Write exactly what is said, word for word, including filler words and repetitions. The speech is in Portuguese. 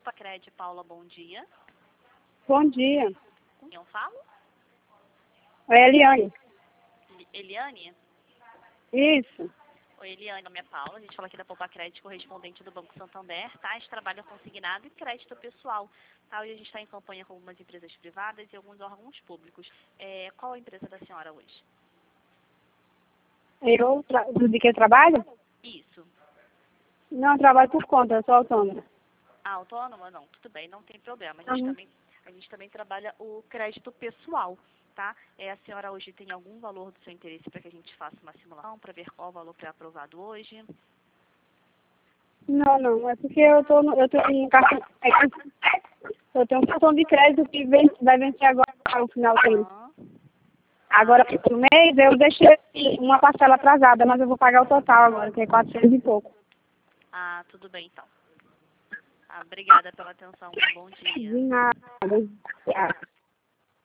Poupa-Cred, Paula, bom dia. Bom dia. Com quem eu falo? Oi, Eliane. Eliane? Isso. Oi, Eliane, meu nome é Paula. A gente fala aqui da Poupa-Cred, correspondente do Banco Santander, tá? A gente trabalha consignado e crédito pessoal, tá? E a gente está em campanha com algumas empresas privadas e alguns órgãos públicos. É, qual a empresa da senhora hoje? Eu, tra... de que eu trabalho? Isso. Não, eu trabalho por conta, eu sou autônoma. Ah, autônoma? Não, tudo bem, não tem problema. A gente, Uhum. também, a gente também trabalha o crédito pessoal, tá? É, a senhora hoje tem algum valor do seu interesse para que a gente faça uma simulação, para ver qual o valor que é aprovado hoje? Não, não, é porque eu tô, no, eu tô em cartão, é que eu tenho um cartão de crédito que vem, vai vencer agora no final do ano. Aham. Agora, no mês, eu deixei uma parcela atrasada, mas eu vou pagar o total agora, que é quatrocentos e pouco. Ah, tudo bem então. Ah, obrigada pela atenção, um bom dia. De nada.